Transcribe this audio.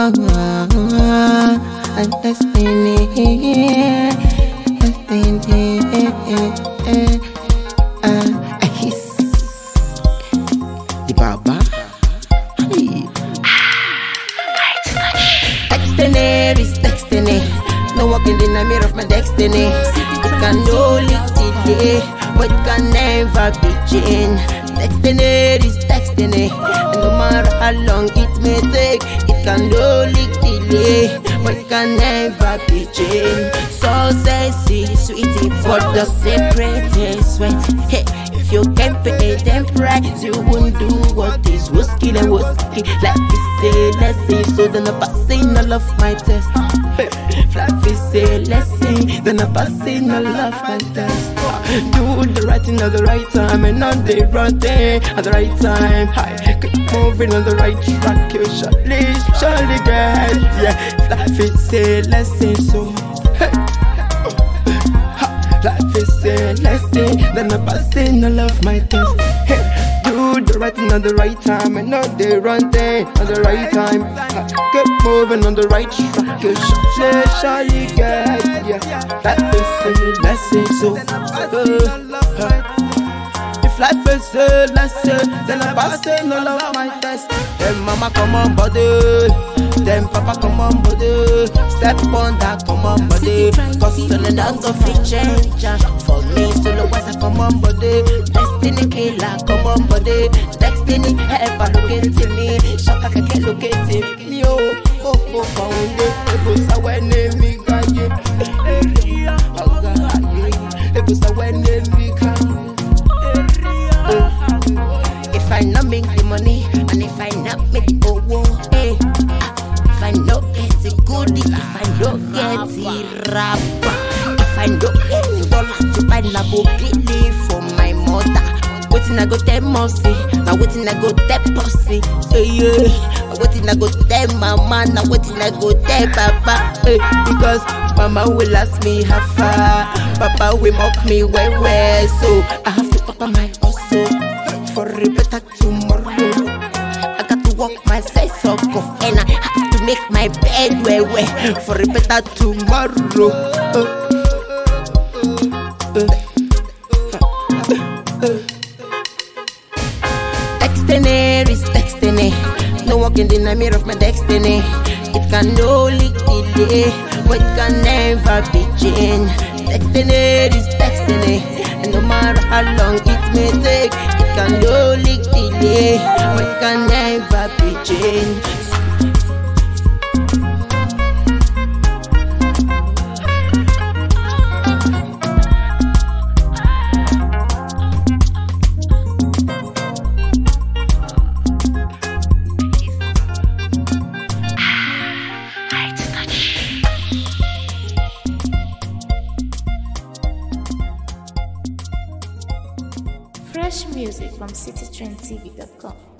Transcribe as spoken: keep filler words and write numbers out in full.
oh, oh, oh, and destiny, destiny, uh, a hiss, the Baba, hey. Destiny is destiny. No one can deny me of my destiny. It can only delay, but it can never be changed. Destiny is destiny, and no matter how long it may take, it can only delay, but it can never be changed. Success is sweet, but the secret is sweet. Hey, if you can't pay them price, you won't do what is was kill and was kill. Like we say, let's say, so then I'm passing all of my test. Fluffy say, let's see, then I'm passing all of my test. Do the right thing at the right time, and not the wrong thing at the right time. Hi, keep moving on the right track, you surely, surely get, yeah. Fluffy say, let's say so. Hey. Fluffy say, let's see, then I'm passing all of my test. Hey. Do the right thing at the right time, and not the wrong thing at the right time. Keep moving on the right track, you surely, surely get, yeah. Fluffy say, let's say so. Uh, If life is a lesson, then I'm passing all of my tests. Then mama come on body, then papa come on body. Step on that come on body, cause solo not go fit change. For me solo was a come on body. Destiny killer come on body. Destiny ever look at me, shaka keke look at me. Oh oh oh oh, it was a when me got you. Oh God, it was a when me got you. If I not make the money, and if I not make the owo, hey, if I not get the goodie, if I not get the rap, if I not get the dollar to buy Lamborghini for my mother, waiting I go tell Mossy, now waiting I go tell Pussy, hey, yeah, waiting I go tell Mama, now waiting I go tell Papa, hey, because Mama will ask me how far, Papa will mock me well, well, so I have to papa my hustle for a better tomorrow. I got to walk myself up off, and I have to make my bed well, well for a better tomorrow. Uh, uh, uh, uh. Destiny is destiny. No one can deny me of my destiny. It can only delay, but it can never be changed. Destiny is destiny, and no matter how long it may take, it can only delay, but it can never be changed. Fresh music from city trend t v dot com.